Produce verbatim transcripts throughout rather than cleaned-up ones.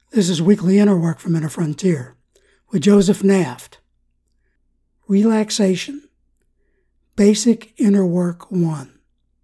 This is Weekly Inner Work from Inner Frontier with Joseph Naft. Relaxation. Basic Inner Work one.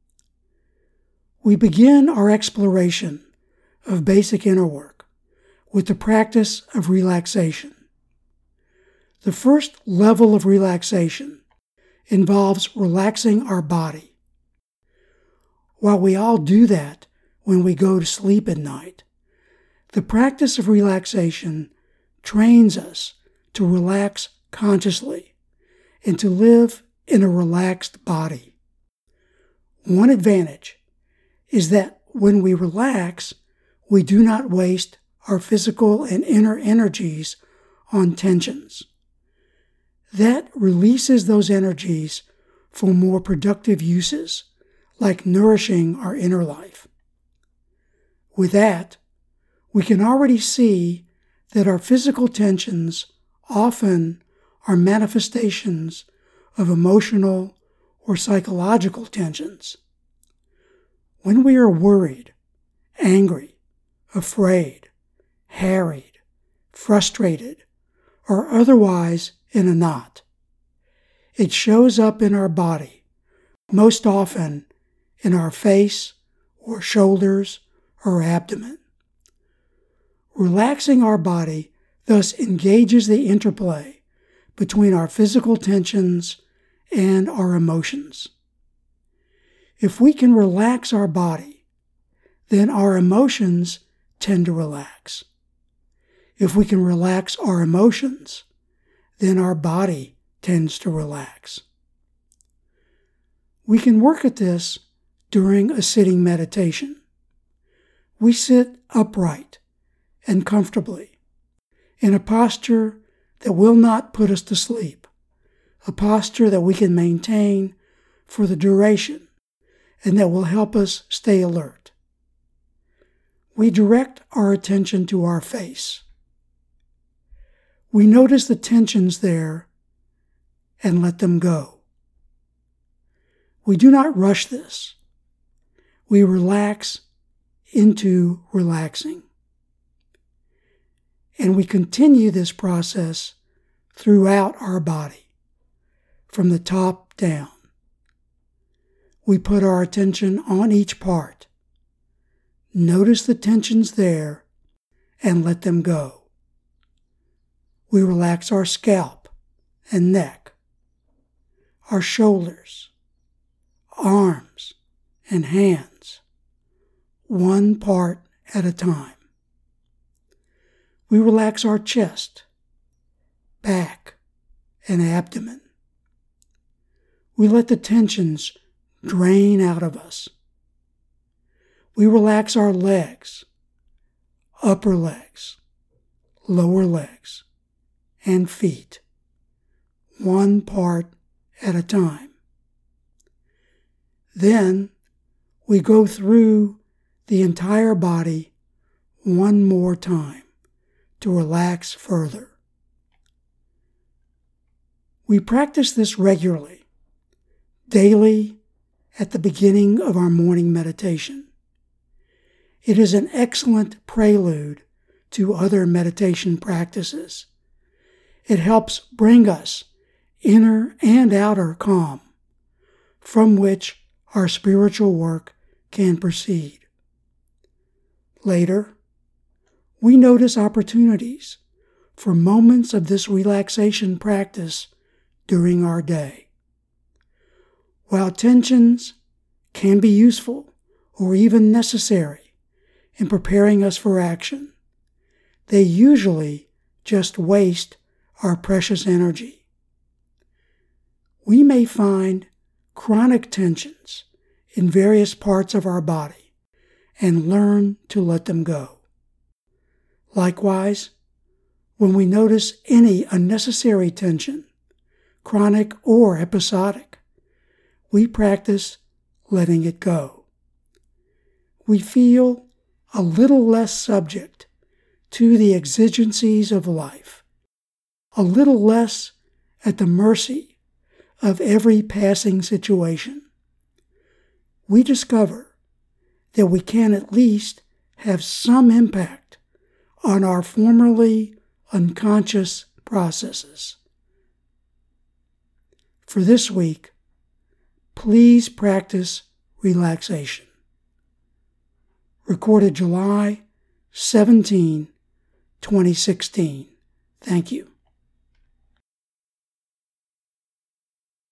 We begin our exploration of basic inner work with the practice of relaxation. The first level of relaxation involves relaxing our body. While we all do that when we go to sleep at night, the practice of relaxation trains us to relax consciously and to live in a relaxed body. One advantage is that when we relax, we do not waste our physical and inner energies on tensions. That releases those energies for more productive uses, like nourishing our inner life. With that, we can already see that our physical tensions often are manifestations of emotional or psychological tensions. When we are worried, angry, afraid, harried, frustrated, or otherwise in a knot, it shows up in our body, most often in our face or shoulders or abdomen. Relaxing our body thus engages the interplay between our physical tensions and our emotions. If we can relax our body, then our emotions tend to relax. If we can relax our emotions, then our body tends to relax. We can work at this during a sitting meditation. We sit upright and comfortably, in a posture that will not put us to sleep, a posture that we can maintain for the duration and that will help us stay alert. We direct our attention to our face. We notice the tensions there and let them go. We do not rush this. We relax into relaxing. And we continue this process throughout our body, from the top down. We put our attention on each part. Notice the tensions there and let them go. We relax our scalp and neck, our shoulders, arms, and hands, one part at a time. We relax our chest, back, and abdomen. We let the tensions drain out of us. We relax our legs, upper legs, lower legs, and feet, one part at a time. Then we go through the entire body one more time to relax further. We practice this regularly, daily at the beginning of our morning meditation. It is an excellent prelude to other meditation practices. It helps bring us inner and outer calm, from which our spiritual work can proceed. Later, we notice opportunities for moments of this relaxation practice during our day. While tensions can be useful or even necessary in preparing us for action, they usually just waste our precious energy. We may find chronic tensions in various parts of our body and learn to let them go. Likewise, when we notice any unnecessary tension, chronic or episodic, we practice letting it go. We feel a little less subject to the exigencies of life, a little less at the mercy of every passing situation. We discover that we can at least have some impact on our formerly unconscious processes. For this week, please practice relaxation. Recorded July seventeenth, twenty sixteen. Thank you.